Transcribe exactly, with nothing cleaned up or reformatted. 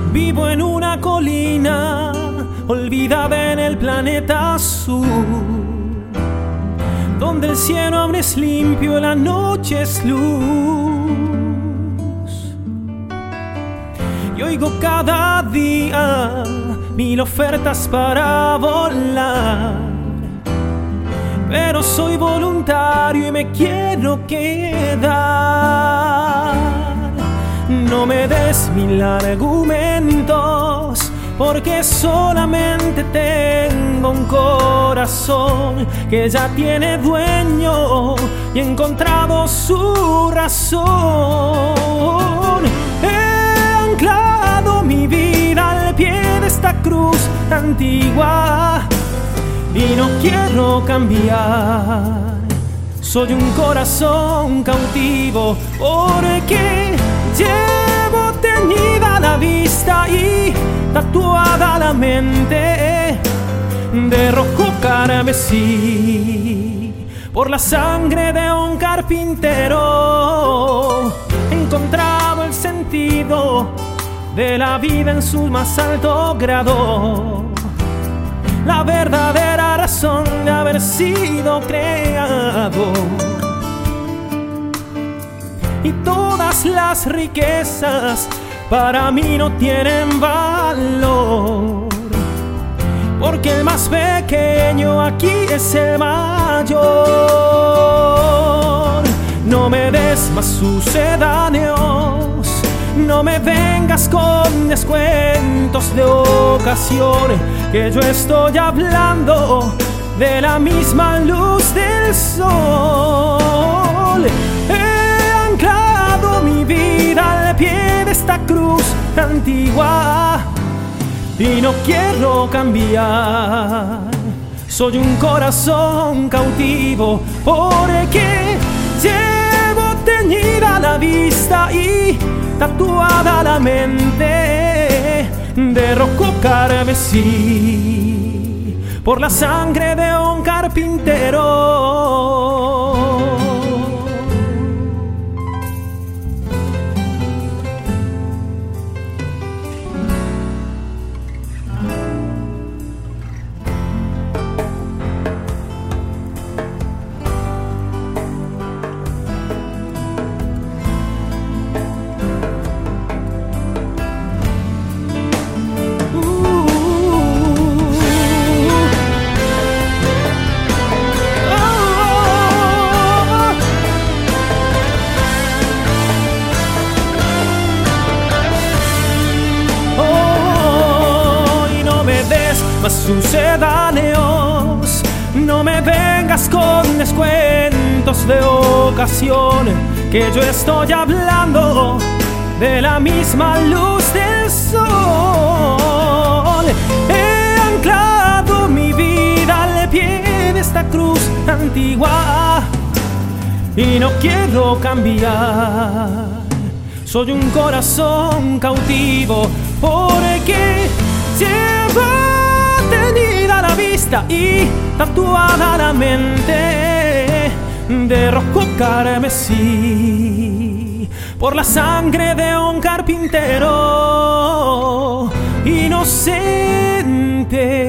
Vivo en una colina olvidada en el planeta azul, donde el cielo aún es limpio y la noche es luz. Y oigo cada día mil ofertas para volar, pero soy voluntario y me quiero quedar. No me des mil argumentos, porque solamente tengo un corazón que ya tiene dueño y he encontrado su razón. He anclado mi vida al pie de esta cruz antigua y no quiero cambiar. Soy un corazón cautivo porque llevo teñida la vista y tatuada la mente de rojo carmesí. Por la sangre de un carpintero he encontrado el sentido de la vida en su más alto grado, la verdadera razón de haber sido creado. Y todas las riquezas para mí no tienen valor, porque el más pequeño aquí es el mayor. No me des más sucedáneos, no me vengas con descuentos de ocasión, que yo estoy hablando de la misma luz del sol. He anclado mi vida al pie de esta cruz antigua y no quiero cambiar. Soy un corazón cautivo porque llevo teñida la vista y tatuada la mente de rojo carmesí por la sangre de un carpintero. Más sucedáneos, no me vengas con descuentos de ocasión, que yo estoy hablando de la misma luz del sol. He anclado mi vida al pie de esta cruz antigua y no quiero cambiar. Soy un corazón cautivo porque llevo teñida la vista y tatuada la mente de rojo carmesí por la sangre de un carpintero inocente.